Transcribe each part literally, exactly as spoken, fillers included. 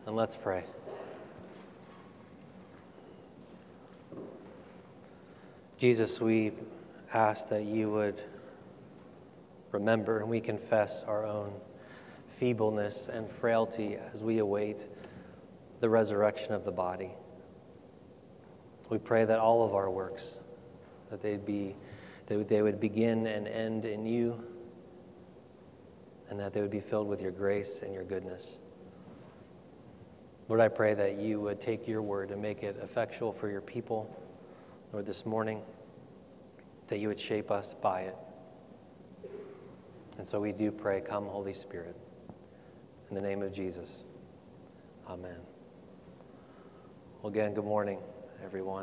and let's pray. Jesus, we ask that you would remember and we confess our own feebleness and frailty as we await the resurrection of the body. We pray that all of our works, that they'd be, that they would begin and end in you, and that they would be filled with your grace and your goodness. Lord, I pray that you would take your word and make it effectual for your people, Lord, this morning, that you would shape us by it. And so we do pray, come, Holy Spirit, in the name of Jesus. Amen. Well, again, good morning, everyone.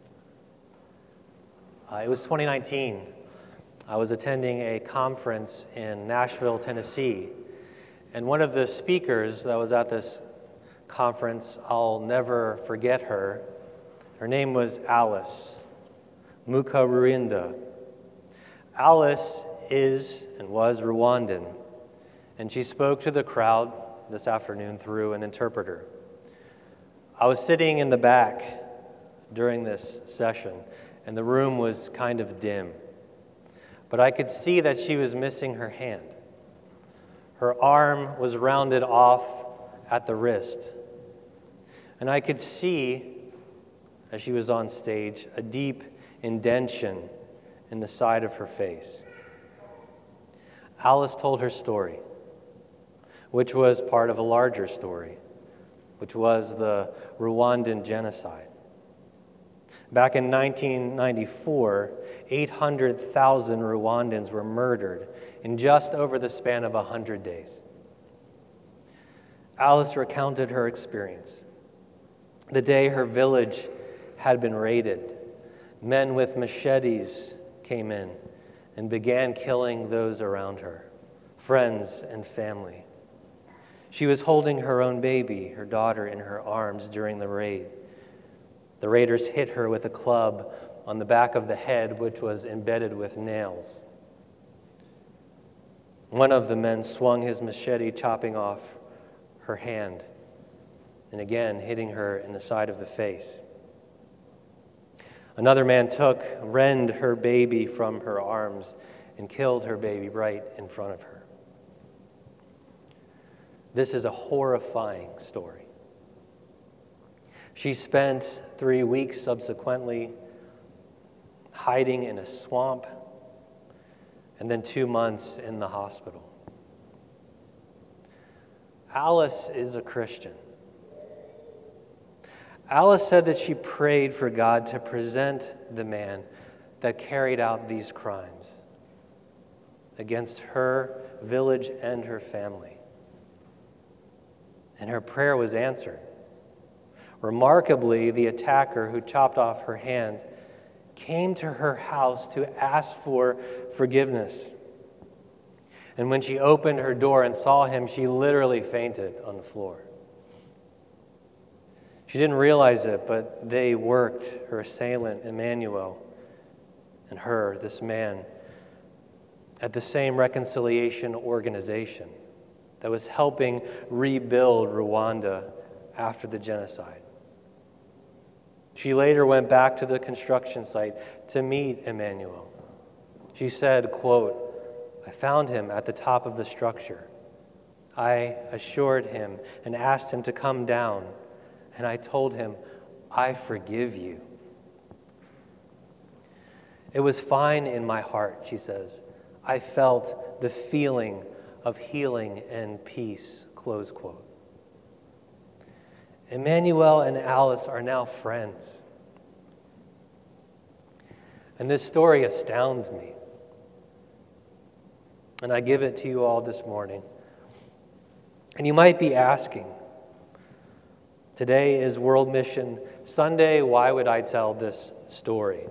Uh, it was twenty nineteen. I was attending a conference in Nashville, Tennessee, and one of the speakers that was at this conference, I'll never forget her. Her name was Alice Mukarurinda. Alice is and was Rwandan, and she spoke to the crowd this afternoon through an interpreter. I was sitting in the back during this session, and the room was kind of dim, but I could see that she was missing her hand. Her arm was rounded off at the wrist, and I could see, as she was on stage, a deep indentation in the side of her face. Alice told her story, which was part of a larger story, which was the Rwandan genocide. Back in nineteen ninety-four, eight hundred thousand Rwandans were murdered in just over the span of one hundred days. Alice recounted her experience. The day her village had been raided, men with machetes came in and began killing those around her, friends and family. She was holding her own baby, her daughter, in her arms during the raid. The raiders hit her with a club on the back of the head, which was embedded with nails. One of the men swung his machete, chopping off her hand, and again hitting her in the side of the face. Another man took, rend her baby from her arms, and killed her baby right in front of her. This is a horrifying story. She spent three weeks subsequently hiding in a swamp, and then two months in the hospital. Alice is a Christian. Alice said that she prayed for God to present the man that carried out these crimes against her village and her family. And her prayer was answered. Remarkably, the attacker who chopped off her hand came to her house to ask for forgiveness. And when she opened her door and saw him, she literally fainted on the floor. She didn't realize it, but they worked, her assailant, Emmanuel, and her, this man, at the same reconciliation organization that was helping rebuild Rwanda after the genocide. She later went back to the construction site to meet Emmanuel. She said, quote, "I found him at the top of the structure. I assured him and asked him to come down. And I told him, I forgive you." It was fine in my heart, she says. I felt the feeling of healing and peace, close quote. Emmanuel and Alice are now friends. And this story astounds me. And I give it to you all this morning. And you might be asking, today is World Mission Sunday. Why would I tell this story?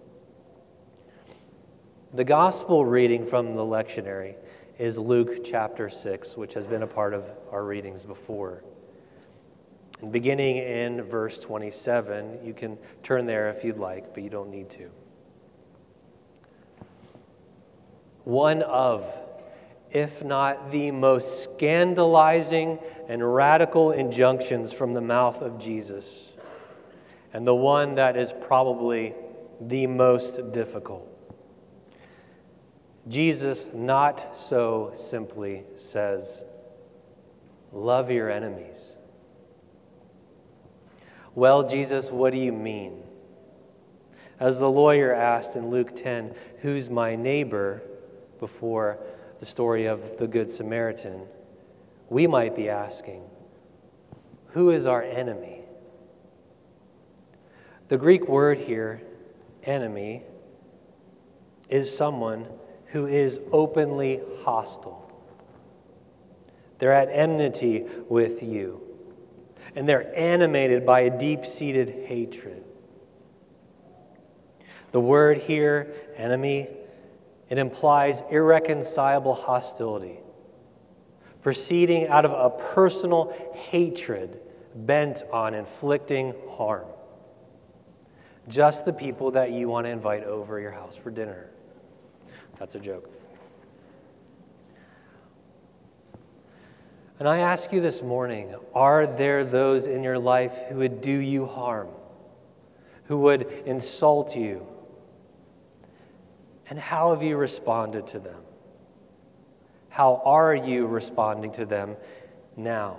The gospel reading from the lectionary is Luke chapter six, which has been a part of our readings before. And beginning in verse twenty-seven, you can turn there if you'd like, but you don't need to. One of if not the most scandalizing and radical injunctions from the mouth of Jesus, and the one that is probably the most difficult. Jesus not so simply says, love your enemies. Well, Jesus, what do you mean? As the lawyer asked in Luke ten, who's my neighbor, before the story of the Good Samaritan, we might be asking, who is our enemy? The Greek word here, enemy, is someone who is openly hostile. They're at enmity with you, and they're animated by a deep-seated hatred. The word here, enemy, it implies irreconcilable hostility, proceeding out of a personal hatred bent on inflicting harm. Just the people that you want to invite over your house for dinner. That's a joke. And I ask you this morning, are there those in your life who would do you harm, who would insult you? And how have you responded to them? How are you responding to them now?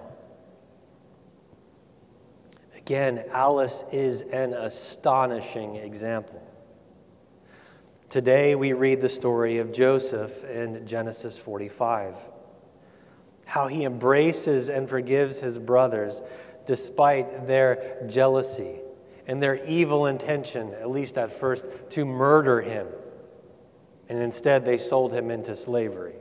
Again, Alice is an astonishing example. Today we read the story of Joseph in Genesis forty-five. How he embraces and forgives his brothers despite their jealousy and their evil intention, at least at first, to murder him. And instead they sold him into slavery.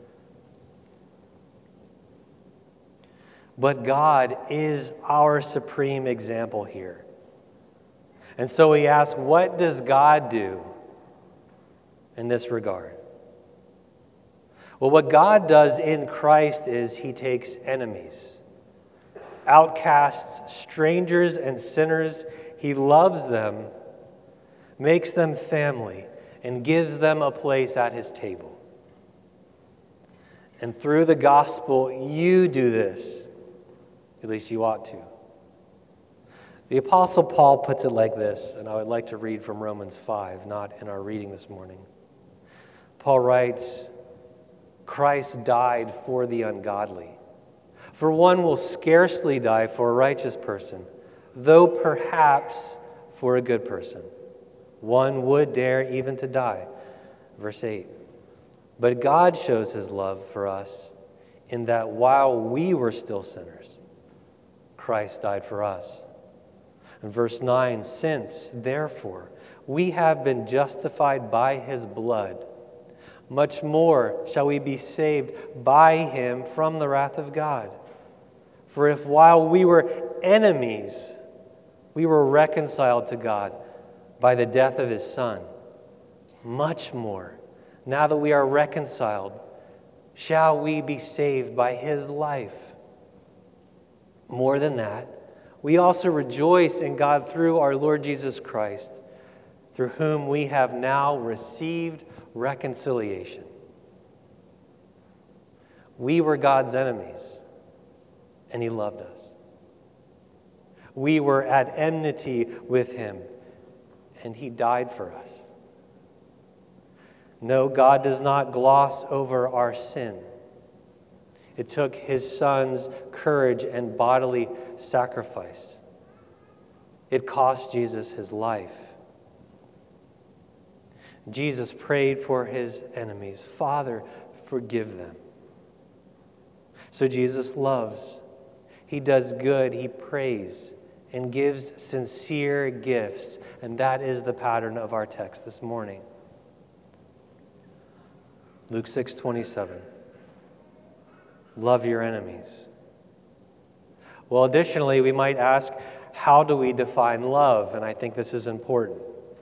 But God is our supreme example here. And so we ask, what does God do in this regard? Well, what God does in Christ is he takes enemies, outcasts, strangers, and sinners. He loves them, makes them family, and gives them a place at his table. And through the gospel, you do this. At least you ought to. The Apostle Paul puts it like this, and I would like to read from Romans five, not in our reading this morning. Paul writes, Christ died for the ungodly. For one will scarcely die for a righteous person, though perhaps for a good person. One would dare even to die. Verse eight. But God shows his love for us in that while we were still sinners, Christ died for us. And verse nine, since, therefore, we have been justified by his blood, much more shall we be saved by him from the wrath of God. For if while we were enemies, we were reconciled to God by the death of his Son, much more, now that we are reconciled, shall we be saved by his life. More than that, we also rejoice in God through our Lord Jesus Christ, through whom we have now received reconciliation. We were God's enemies, and he loved us. We were at enmity with him, and he died for us. No, God does not gloss over our sin. It took his Son's courage and bodily sacrifice. It cost Jesus his life. Jesus prayed for his enemies, Father, forgive them. So Jesus loves. He does good. He prays and gives sincere gifts. And that is the pattern of our text this morning. Luke six twenty-seven. Love your enemies. Well, additionally, we might ask, how do we define love? And I think this is important.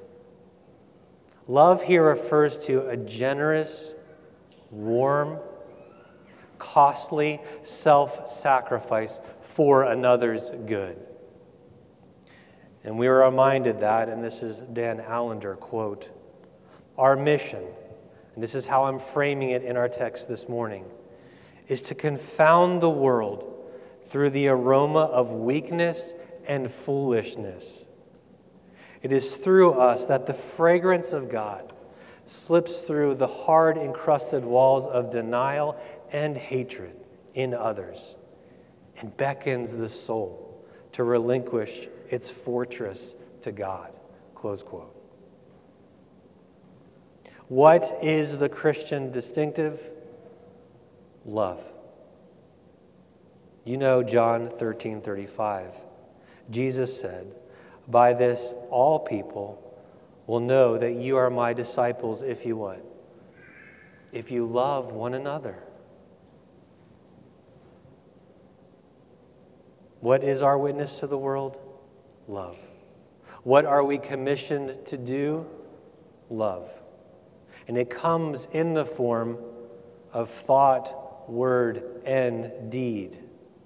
Love here refers to a generous, warm, costly self-sacrifice for another's good. And we were reminded that, and this is Dan Allender quote, our mission, and this is how I'm framing it in our text this morning, is to confound the world through the aroma of weakness and foolishness. It is through us that the fragrance of God slips through the hard encrusted walls of denial and hatred in others and beckons the soul to relinquish its fortress to God. Close quote. What is the Christian distinctive? Love. You know John thirteen thirty-five. Jesus said, "By this all people will know that you are my disciples if you what? If you love one another." What is our witness to the world? Love. What are we commissioned to do? Love. And it comes in the form of thought, word, and deed.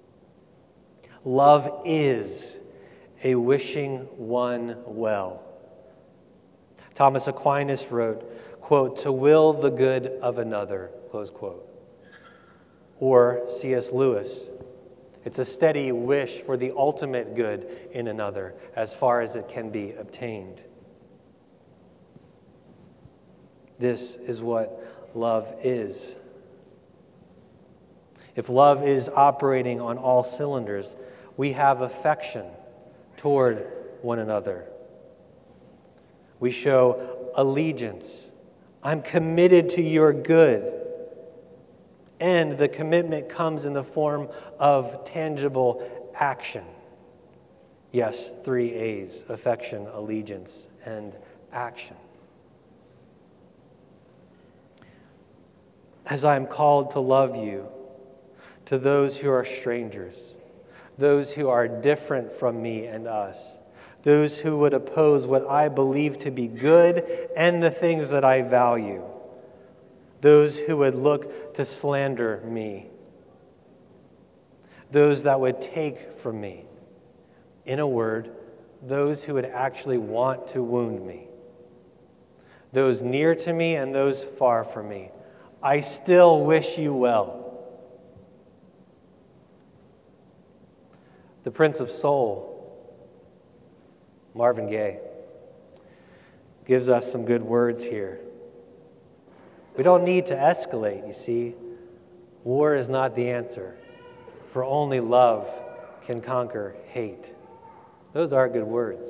Love is a wishing one well. Thomas Aquinas wrote, quote, "to will the good of another," close quote. Or C S Lewis, "it's a steady wish for the ultimate good in another as far as it can be obtained." This is what love is. If love is operating on all cylinders, we have affection toward one another. We show allegiance. I'm committed to your good. And the commitment comes in the form of tangible action. Yes, three A's: affection, allegiance, and action. As I am called to love you, to those who are strangers, those who are different from me and us, those who would oppose what I believe to be good and the things that I value, those who would look to slander me, those that would take from me. In a word, those who would actually want to wound me, those near to me and those far from me. I still wish you well. The Prince of Soul, Marvin Gaye, gives us some good words here. We don't need to escalate, you see. War is not the answer, for only love can conquer hate. Those are good words.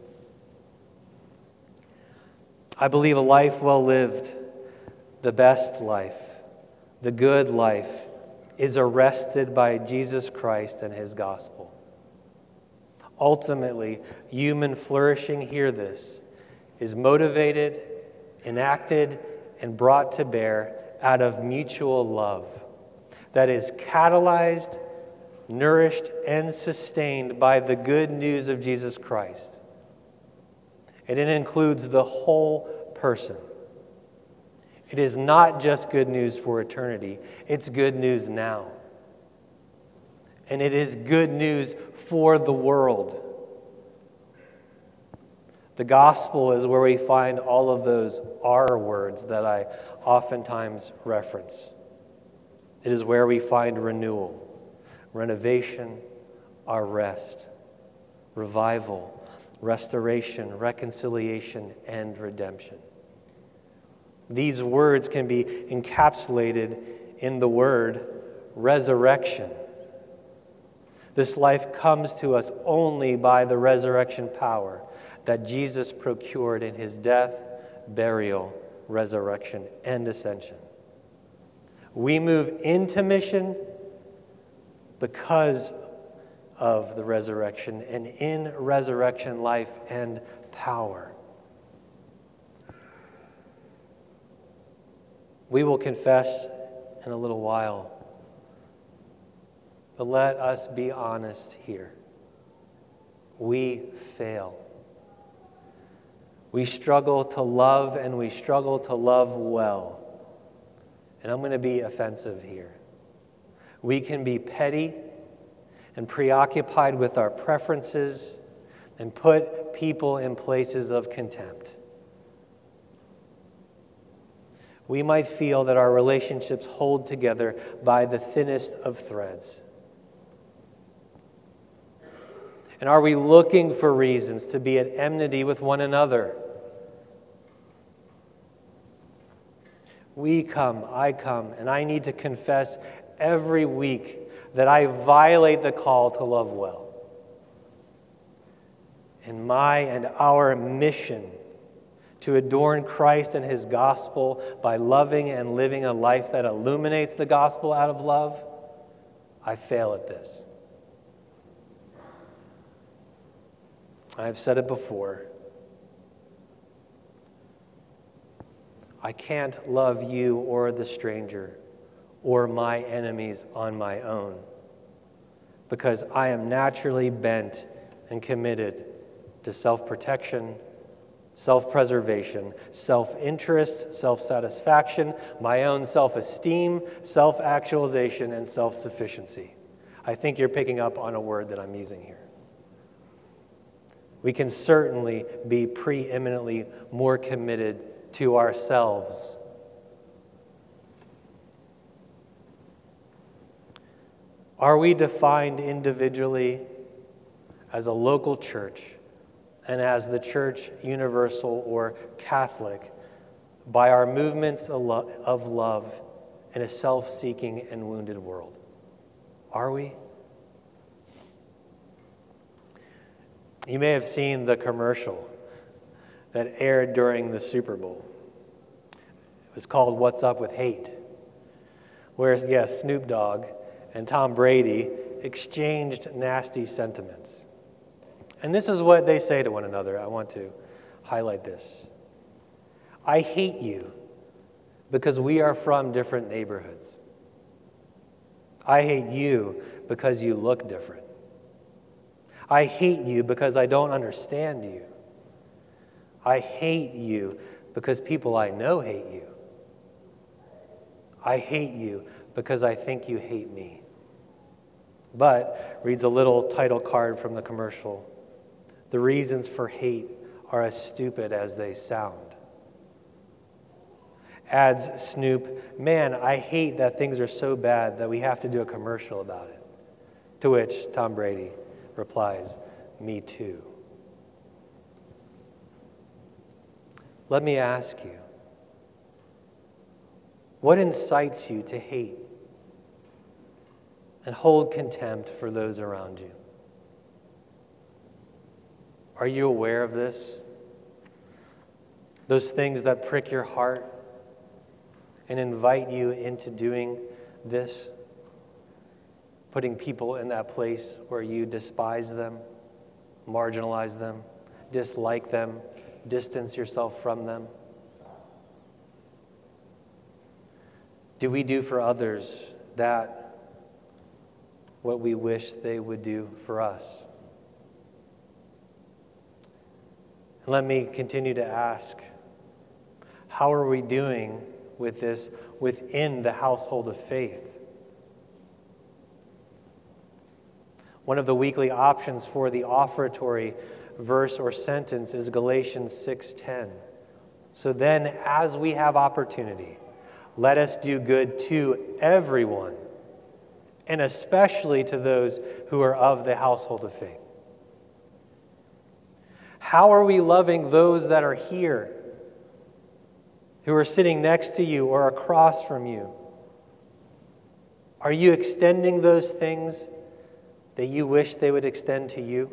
I believe a life well lived, the best life, the good life, is arrested by Jesus Christ and his gospel. Ultimately, human flourishing, hear this, is motivated, enacted, and brought to bear out of mutual love that is catalyzed, nourished, and sustained by the good news of Jesus Christ. And it includes the whole person. It is not just good news for eternity, it's good news now. And it is good news for the world. The gospel is where we find all of those R words that I oftentimes reference. It is where we find renewal, renovation, our rest, revival, restoration, reconciliation, and redemption. These words can be encapsulated in the word resurrection. This life comes to us only by the resurrection power that Jesus procured in his death, burial, resurrection, and ascension. We move into mission because of the resurrection and in resurrection life and power. We will confess in a little while, but let us be honest here. We fail. We struggle to love, and we struggle to love well. And I'm going to be offensive here. We can be petty and preoccupied with our preferences and put people in places of contempt. we might feel that our relationships hold together by the thinnest of threads. And are we looking for reasons to be at enmity with one another? We come, I come, and I need to confess every week that I violate the call to love well. And my and our mission to adorn Christ and his gospel by loving and living a life that illuminates the gospel out of love, I fail at this. I've said it before. I can't love you or the stranger or my enemies on my own because I am naturally bent and committed to self-protection, self-preservation, self-interest, self-satisfaction, my own self-esteem, self-actualization, and self-sufficiency. I think you're picking up on a word that I'm using here. We can certainly be preeminently more committed to ourselves. Are we defined individually as a local church and as the church universal or Catholic by our movements of love in a self-seeking and wounded world? Are we? You may have seen the commercial that aired during the Super Bowl. It was called What's Up with Hate, where, yes, Snoop Dogg and Tom Brady exchanged nasty sentiments. And this is what they say to one another. I want to highlight this. I hate you because we are from different neighborhoods. I hate you because you look different. I hate you because I don't understand you. I hate you because people I know hate you. I hate you because I think you hate me. But, reads a little title card from the commercial, the reasons for hate are as stupid as they sound. Adds Snoop, man, I hate that things are so bad that we have to do a commercial about it. To which Tom Brady replies, me too. Let me ask you, what incites you to hate and hold contempt for those around you? Are you aware of this? Those things that prick your heart and invite you into doing this, putting people in that place where you despise them, marginalize them, dislike them, distance yourself from them? Do we do for others that what we wish they would do for us? And let me continue to ask, how are we doing with this within the household of faith? One of the weekly options for the offertory verse or sentence is Galatians six ten. So then, as we have opportunity, let us do good to everyone, and especially to those who are of the household of faith. How are we loving those that are here, who are sitting next to you or across from you? Are you extending those things that you wish they would extend to you?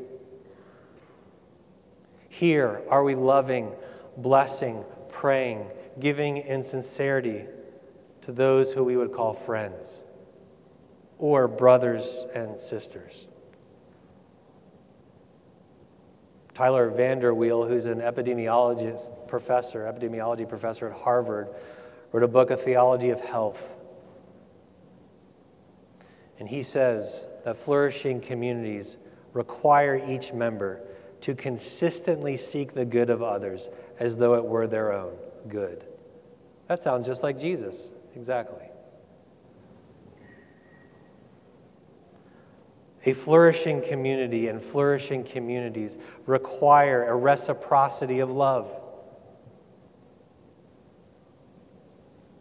Here, are we loving, blessing, praying, giving in sincerity to those who we would call friends or brothers and sisters? Tyler Vanderweel, who's an epidemiologist professor, epidemiology professor at Harvard, wrote a book, A Theology of Health. And he says that flourishing communities require each member to consistently seek the good of others as though it were their own good. That sounds just like Jesus, exactly. A flourishing community and flourishing communities require a reciprocity of love.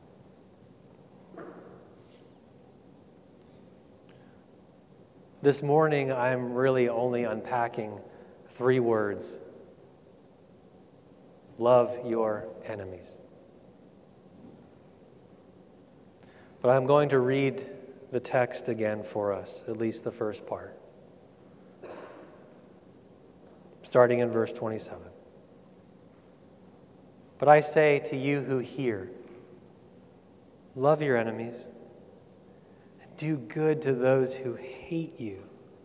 This morning, I'm really only unpacking three words. Love your enemies. But I'm going to read the text again for us, at least the first part. Starting in verse twenty-seven. But I say to you who hear, love your enemies, and do good to those who hate you.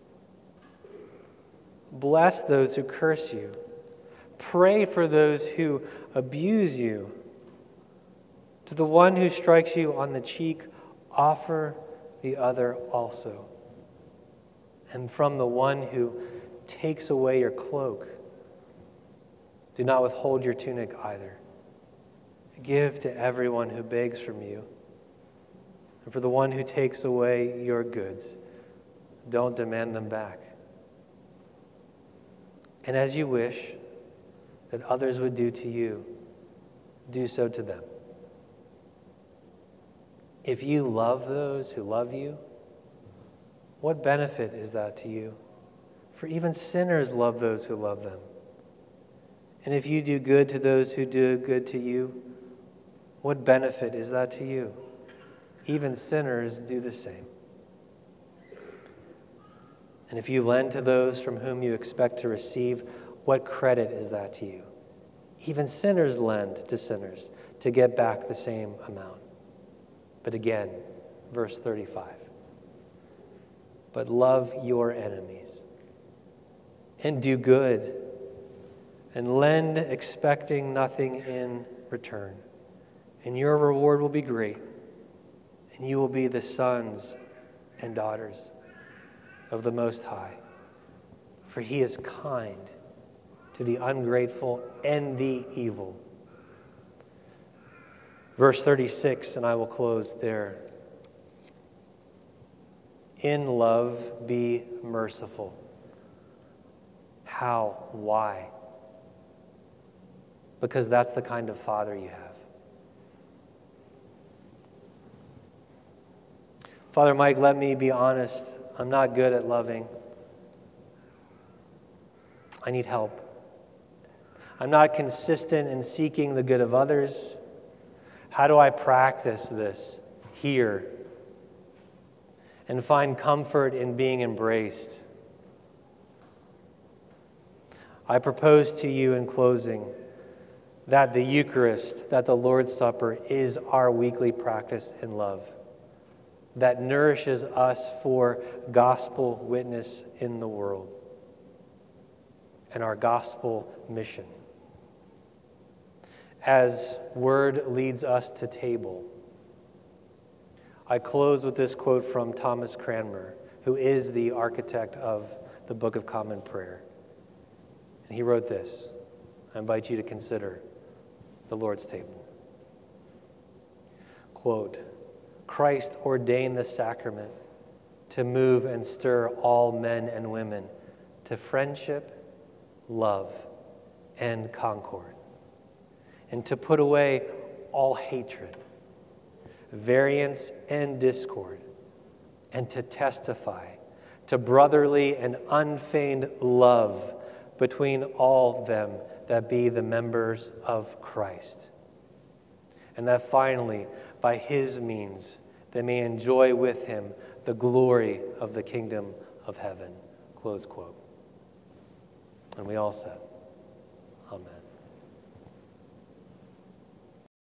Bless those who curse you. Pray for those who abuse you. To the one who strikes you on the cheek, offer the other also. And from the one who takes away your cloak, do not withhold your tunic either. Give to everyone who begs from you. And for the one who takes away your goods, don't demand them back. And as you wish that others would do to you, do so to them. If you love those who love you, what benefit is that to you? For even sinners love those who love them. And if you do good to those who do good to you, what benefit is that to you? Even sinners do the same. And if you lend to those from whom you expect to receive, what credit is that to you? Even sinners lend to sinners to get back the same amount. But again, verse thirty-five. But love your enemies, and do good, and lend expecting nothing in return. And your reward will be great, and you will be the sons and daughters of the Most High. For he is kind to the ungrateful and the evil. Verse thirty-six, and I will close there. In love, be merciful. How? Why? Because that's the kind of Father you have. Father Mike, let me be honest. I'm not good at loving. I need help. I'm not consistent in seeking the good of others. How do I practice this here and find comfort in being embraced? I propose to you in closing that the Eucharist, that the Lord's Supper is our weekly practice in love that nourishes us for gospel witness in the world and our gospel mission. As word leads us to table, I close with this quote from Thomas Cranmer, who is the architect of the Book of Common Prayer. And he wrote this. I invite you to consider the Lord's table. Quote, Christ ordained the sacrament to move and stir all men and women to friendship, love, and concord, and to put away all hatred, variance, and discord, and to testify to brotherly and unfeigned love between all them that be the members of Christ. And that finally, by his means, they may enjoy with him the glory of the kingdom of heaven. Close quote. And we all said, Amen.